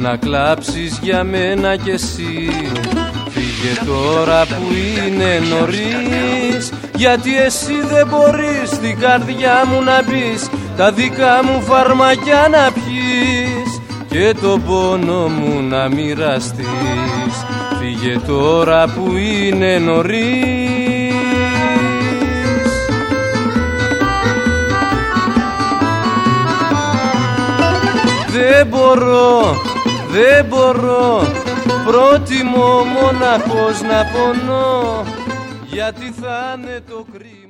να κλάψεις για μένα κι εσύ. Φύγε τώρα που είναι νωρίς, γιατί εσύ δεν μπορείς στην καρδιά μου να μπεις, τα δικά μου φαρμακιά να πιείς και τον πόνο μου να μοιραστείς. Φύγε τώρα που είναι νωρίς. Δεν μπορώ, πρότιμο μοναχός να πονώ, γιατί θα είναι το κρύο.